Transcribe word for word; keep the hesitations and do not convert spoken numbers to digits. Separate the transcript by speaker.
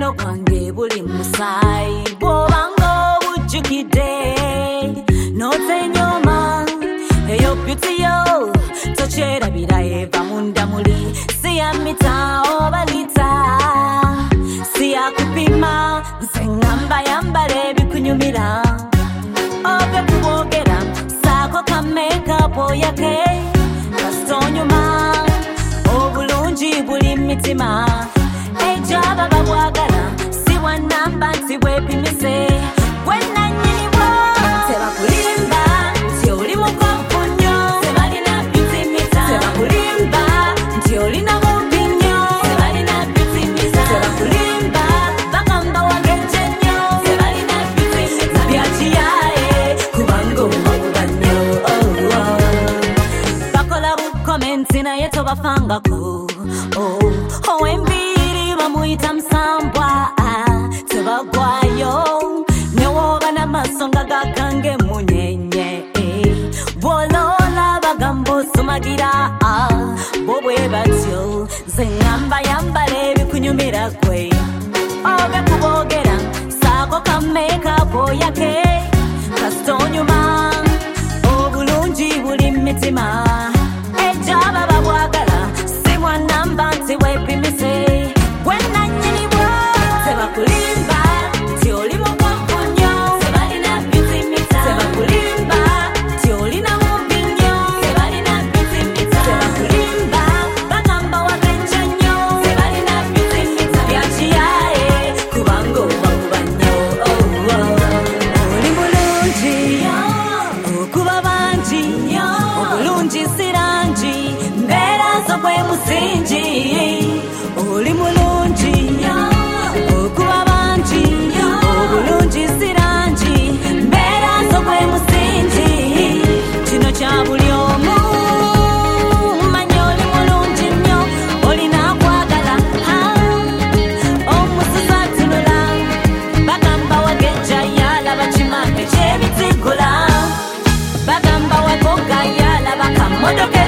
Speaker 1: Omuwendo gwange buli musaayi bw'obanga obujjukidde n'otenyoma eyo beauty yo tokyerabira eva munda muli si ya mita oba lita si ya kupima nze ngamba yambala ebikunyumira ove kubogera saako ka makeup oyake kasitonyuma obulungi buli mitima ejaba babwagala si bwanamba nti bwepimise bwenanyinibwo tebakulimba nti oli mukompunyo tebalina beauty mita tebakulimba nti olina mumpi nnyo tebalina beauty mita tebakulimba bagamba wagenje nnyo tebalina beauty mita byakiyaye kubanga omuba nnyo bakola bukomenti naye tobafangako ow'embiri bamuyita musambwa tebagwayo newoba n'amasonga gakange munyenye bw'oloola bagamba osumagira bo bwe batyo nze ngamba yambala ebikunyumira gwe obe kubogera saako ka makeup oyake kasitonyuma obulungi buli mitima ejaba babwagala si bwanamba nti wepimise bwenanyinibwo tebakulimba nti oli mukompunyo tebalina beauty mita tebakulimba nti olina mumpi nnyo tebalina beauty mita tebakulimba bagamba wagenje nnyo tebalina beauty mita byakiyaye kubanga obakuba nnyo oli mulungi okuba bangi obulungi sirangi mbeera zo gwe musingi oli mulungi okuba bangi obulungi sirangi mbeera zo gwe musingi kino kya buli omu manya oli mulungi nnyo olina kwagala omusuza tunula bagamba wagenja yalaba kimande ky'ebitigula bagamba wagoga yalaba kamodoka